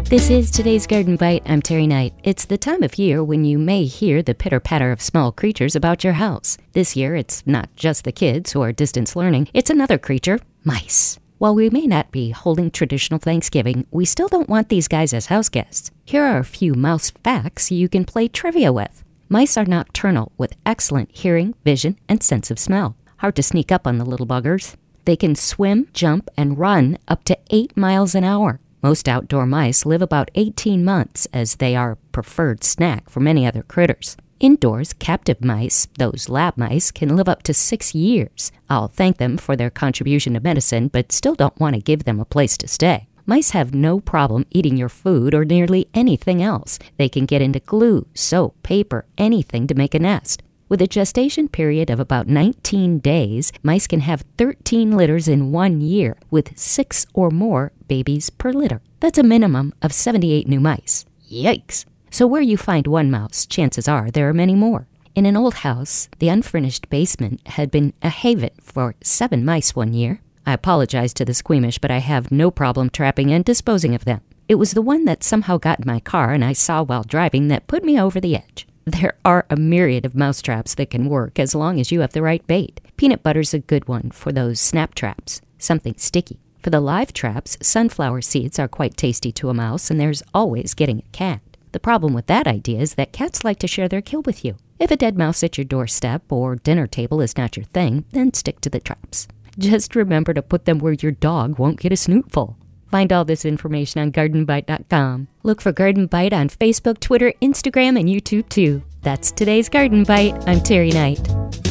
This is today's Garden Bite. I'm Terry Knight. It's the time of year when you may hear the pitter-patter of small creatures about your house. This year, it's not just the kids who are distance learning. It's another creature, mice. While we may not be holding traditional Thanksgiving, we still don't want these guys as house guests. Here are a few mouse facts you can play trivia with. Mice are nocturnal with excellent hearing, vision, and sense of smell. Hard to sneak up on the little buggers. They can swim, jump, and run up to 8 miles an hour. Most outdoor mice live about 18 months, as they are a preferred snack for many other critters. Indoors, captive mice, those lab mice, can live up to 6 years. I'll thank them for their contribution to medicine, but still don't want to give them a place to stay. Mice have no problem eating your food or nearly anything else. They can get into glue, soap, paper, anything to make a nest. With a gestation period of about 19 days, mice can have 13 litters in 1 year, with 6 or more babies per litter. That's a minimum of 78 new mice. Yikes! So where you find one mouse, chances are there are many more. In an old house, the unfurnished basement had been a haven for 7 mice 1 year. I apologize to the squeamish, but I have no problem trapping and disposing of them. It was the one that somehow got in my car and I saw while driving that put me over the edge. There are a myriad of mouse traps that can work as long as you have the right bait. Peanut butter's a good one for those snap traps, something sticky. For the live traps, sunflower seeds are quite tasty to a mouse, and there's always getting a cat. The problem with that idea is that cats like to share their kill with you. If a dead mouse at your doorstep or dinner table is not your thing, then stick to the traps. Just remember to put them where your dog won't get a snootful. Find all this information on GardenBite.com. Look for Garden Bite on Facebook, Twitter, Instagram, and YouTube too. That's today's Garden Bite. I'm Terry Knight.